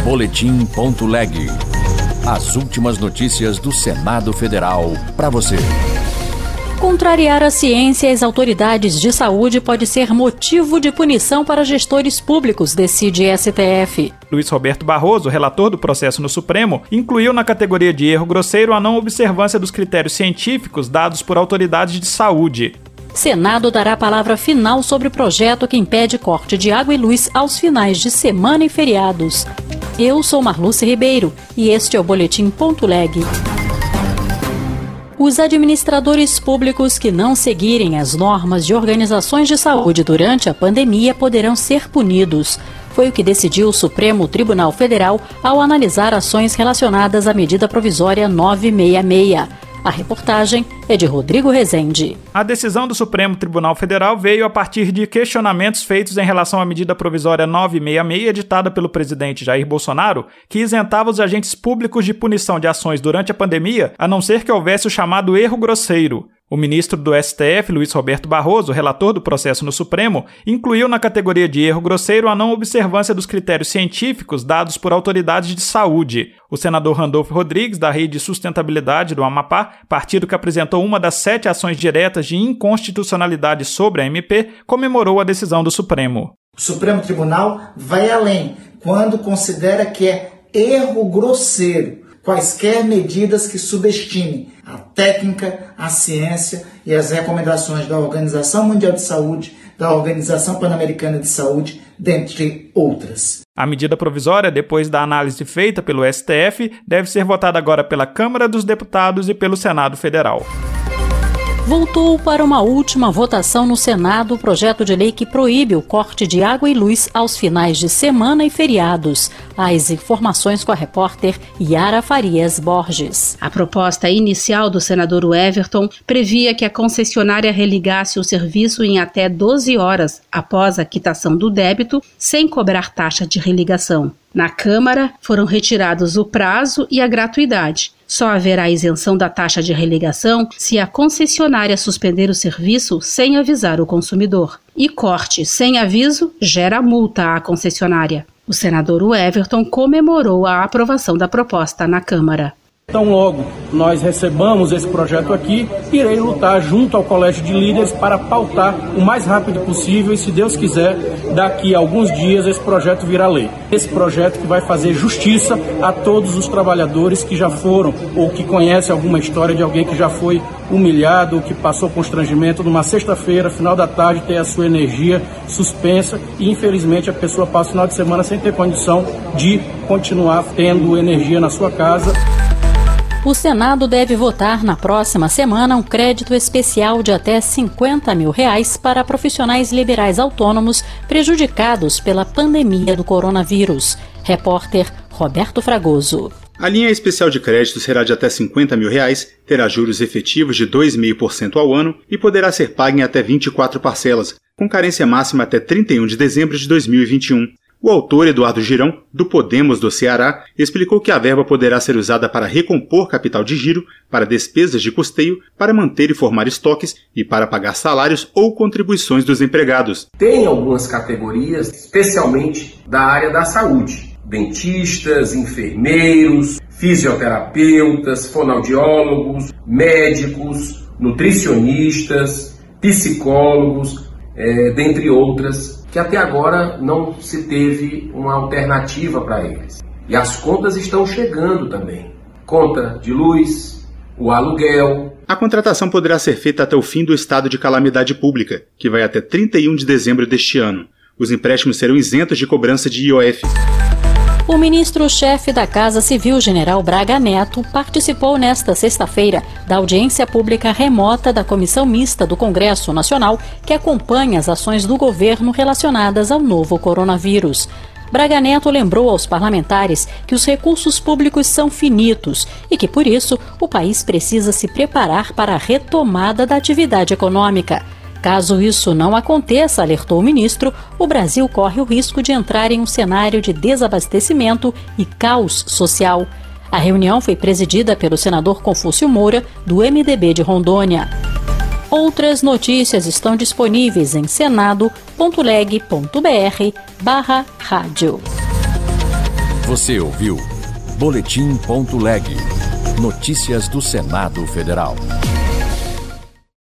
Boletim.leg. As últimas notícias do Senado Federal para você. Contrariar a ciência e as autoridades de saúde pode ser motivo de punição para gestores públicos, decide STF. Luiz Roberto Barroso, relator do processo no Supremo, incluiu na categoria de erro grosseiro a não observância dos critérios científicos dados por autoridades de saúde. Senado dará a palavra final sobre o projeto que impede corte de água e luz aos finais de semana e feriados. Eu sou Marluce Ribeiro e este é o Boletim.leg. Os administradores públicos que não seguirem as normas de organizações de saúde durante a pandemia poderão ser punidos. Foi o que decidiu o Supremo Tribunal Federal ao analisar ações relacionadas à medida provisória 966. A reportagem é de Rodrigo Rezende. A decisão do Supremo Tribunal Federal veio a partir de questionamentos feitos em relação à medida provisória 966, editada pelo presidente Jair Bolsonaro, que isentava os agentes públicos de punição de ações durante a pandemia, a não ser que houvesse o chamado erro grosseiro. O ministro do STF, Luiz Roberto Barroso, relator do processo no Supremo, incluiu na categoria de erro grosseiro a não observância dos critérios científicos dados por autoridades de saúde. O senador Randolfo Rodrigues, da Rede de Sustentabilidade do Amapá, partido que apresentou uma das 7 ações diretas de inconstitucionalidade sobre a MP, comemorou a decisão do Supremo. O Supremo Tribunal vai além quando considera que é erro grosseiro quaisquer medidas que subestimem a técnica, a ciência e as recomendações da Organização Mundial de Saúde, da Organização Pan-Americana de Saúde, dentre outras. A medida provisória, depois da análise feita pelo STF, deve ser votada agora pela Câmara dos Deputados e pelo Senado Federal. Voltou para uma última votação no Senado o projeto de lei que proíbe o corte de água e luz aos finais de semana e feriados. As informações com a repórter Yara Farias Borges. A proposta inicial do senador Everton previa que a concessionária religasse o serviço em até 12 horas após a quitação do débito, sem cobrar taxa de religação. Na Câmara, foram retirados o prazo e a gratuidade. Só haverá isenção da taxa de religação se a concessionária suspender o serviço sem avisar o consumidor. E corte sem aviso gera multa à concessionária. O senador Everton comemorou a aprovação da proposta na Câmara. Então, logo nós recebamos esse projeto aqui, irei lutar junto ao Colégio de Líderes para pautar o mais rápido possível e, se Deus quiser, daqui a alguns dias esse projeto virá lei. Esse projeto que vai fazer justiça a todos os trabalhadores que já foram ou que conhecem alguma história de alguém que já foi humilhado ou que passou constrangimento numa sexta-feira, final da tarde, ter a sua energia suspensa e, infelizmente, a pessoa passa o final de semana sem ter condição de continuar tendo energia na sua casa. O Senado deve votar na próxima semana um crédito especial de até R$50 mil para profissionais liberais autônomos prejudicados pela pandemia do coronavírus. Repórter Roberto Fragoso. A linha especial de crédito será de até R$50 mil, terá juros efetivos de 2,5% ao ano e poderá ser paga em até 24 parcelas, com carência máxima até 31 de dezembro de 2021. O autor, Eduardo Girão, do Podemos do Ceará, explicou que a verba poderá ser usada para recompor capital de giro, para despesas de custeio, para manter e formar estoques e para pagar salários ou contribuições dos empregados. Tem algumas categorias, especialmente da área da saúde: dentistas, enfermeiros, fisioterapeutas, fonoaudiólogos, médicos, nutricionistas, psicólogos, dentre outras, que até agora não se teve uma alternativa para eles. E as contas estão chegando também. Conta de luz, o aluguel. A contratação poderá ser feita até o fim do estado de calamidade pública, que vai até 31 de dezembro deste ano. Os empréstimos serão isentos de cobrança de IOF. O ministro-chefe da Casa Civil, General Braga Neto, participou nesta sexta-feira da audiência pública remota da Comissão Mista do Congresso Nacional, que acompanha as ações do governo relacionadas ao novo coronavírus. Braga Neto lembrou aos parlamentares que os recursos públicos são finitos e que, por isso, o país precisa se preparar para a retomada da atividade econômica. Caso isso não aconteça, alertou o ministro, o Brasil corre o risco de entrar em um cenário de desabastecimento e caos social. A reunião foi presidida pelo senador Confúcio Moura, do MDB de Rondônia. Outras notícias estão disponíveis em senado.leg.br/rádio. Você ouviu Boletim.leg. Notícias do Senado Federal.